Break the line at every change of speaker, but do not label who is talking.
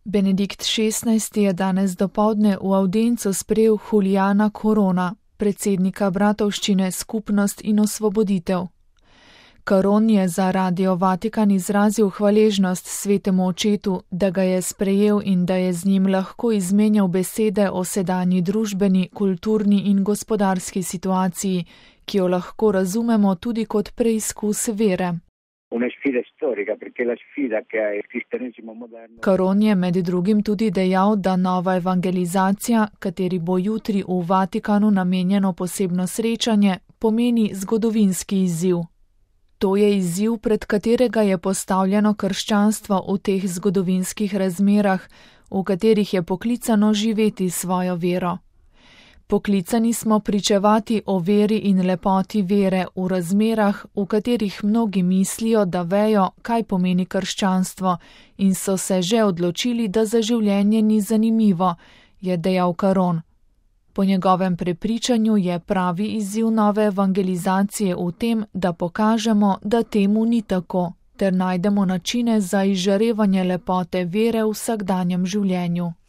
Benedikt XVI. Je danes dopoldne v avdiencu sprejel Juliana Corona, predsednika bratovščine Skupnost in osvoboditev. Caron je za Radio Vatikan izrazil hvaležnost svetemu očetu, da ga je sprejel in da je z njim lahko izmenjal besede o sedanji družbeni, kulturni in gospodarski situaciji, ki jo lahko razumemo tudi kot preizkus vere. Caron je med drugim tudi dejal, da nova evangelizacija, kateri bo jutri v Vatikanu namenjeno posebno srečanje, pomeni zgodovinski izziv. To je izziv, pred katerega je postavljeno krščanstvo v teh zgodovinskih razmerah, v katerih je poklicano živeti svojo vero. Poklicani smo pričevati o veri in lepoti vere v razmerah, v katerih mnogi mislijo, da vejo, kaj pomeni krščanstvo in so se že odločili, da za življenje ni zanimivo, je dejal Caron. Po njegovem prepričanju je pravi izziv nove evangelizacije v tem, da pokažemo, da temu ni tako, ter najdemo načine za izžarevanje lepote vere v vsakdanjem življenju.